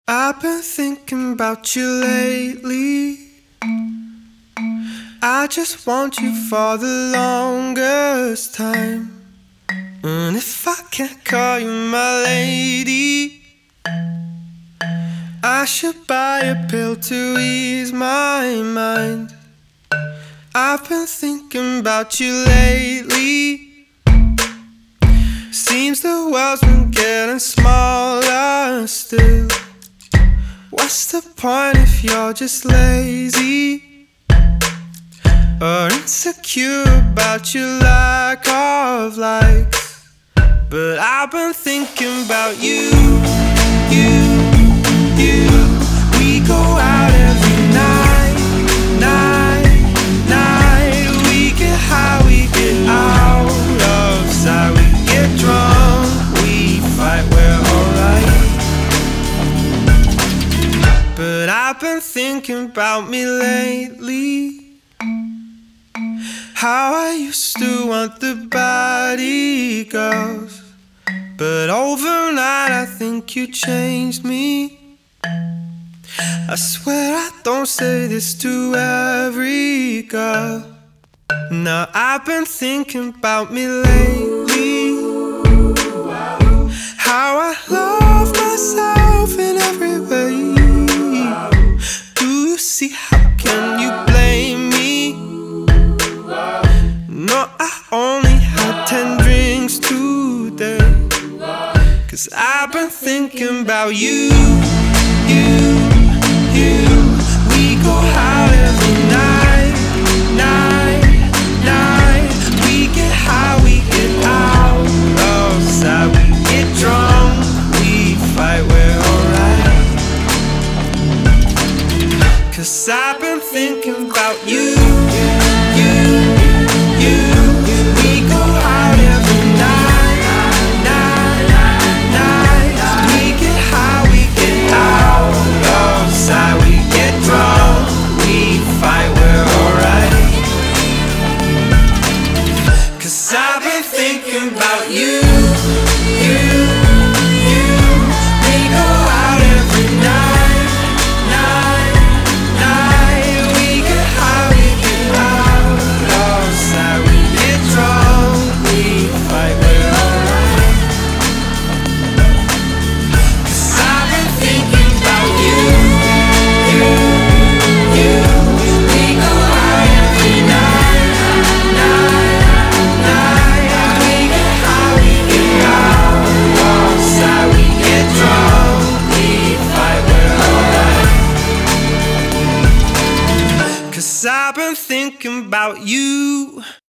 I've been thinking about you lately. I just want you for the longest time. And if I can't call you my lady, I should buy a pill to ease my mind. I've been thinking about you lately. Seems the world's been getting smaller still. What's the point if you're just lazy or insecure about your lack of likes? But I've been thinking about you. We go out every night. We get high, we get out of sight. We get drunk, we fight, we're alright. But I've been thinking about me lately. How I used to want the body girls, but overnight I think you changed me. I swear I don't say this to every girl. Now I've been thinking about me lately. How I love myself in every way. Do you see, how can you blame me? No, I only had 10 drinks today, 'cause I've been thinking about you. We go out every night. We get high, we get out of sight. We get drunk, we fight, we're alright. 'Cause I've been thinking about you. We go out every night. We get high, we get out of sight. We get drunk, we fight, we're alright. 'Cause I've been thinking about you. We go out every night. We get high, we get out of sight. We get drunk, we fight, we're alright. 'Cause I've been thinking about you. We go out every night. We get high, we get out of sight. We get drunk, we fight, we're alright. 'Cause I've been thinking about you.